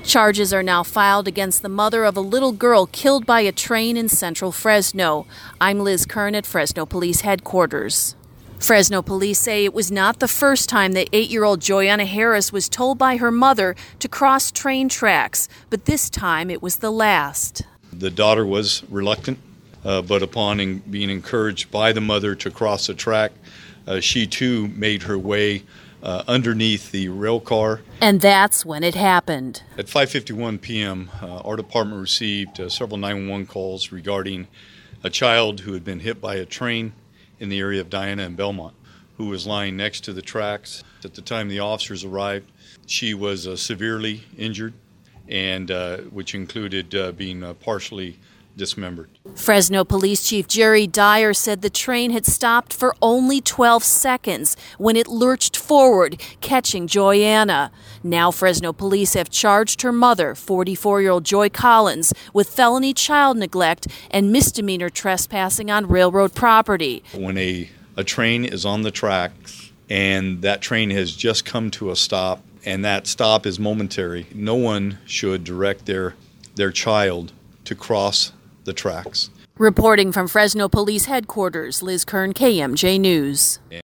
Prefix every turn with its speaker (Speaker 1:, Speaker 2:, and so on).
Speaker 1: Charges are now filed against the mother of a little girl killed by a train in central Fresno. I'm Liz Kern at Fresno Police Headquarters. Fresno police say it was not the first time that 8-year-old Joyanna Harris was told by her mother to cross train tracks, but this time it was the last.
Speaker 2: The daughter was reluctant, but upon being encouraged by the mother to cross the track, she too made her way underneath the rail car.
Speaker 1: And that's when it happened.
Speaker 2: At 5:51 p.m., our department received several 911 calls regarding a child who had been hit by a train in the area of Diana and Belmont, who was lying next to the tracks. At the time the officers arrived, she was severely injured, and which included being partially dismembered.
Speaker 1: Fresno Police Chief Jerry Dyer said the train had stopped for only 12 seconds when it lurched forward, catching Joyanna. Now Fresno police have charged her mother, 44-year-old Joy Collins, with felony child neglect and misdemeanor trespassing on railroad property.
Speaker 2: When a train is on the tracks and that train has just come to a stop and that stop is momentary, no one should direct their child to cross the tracks.
Speaker 1: Reporting from Fresno Police Headquarters, Liz Kern, KMJ News.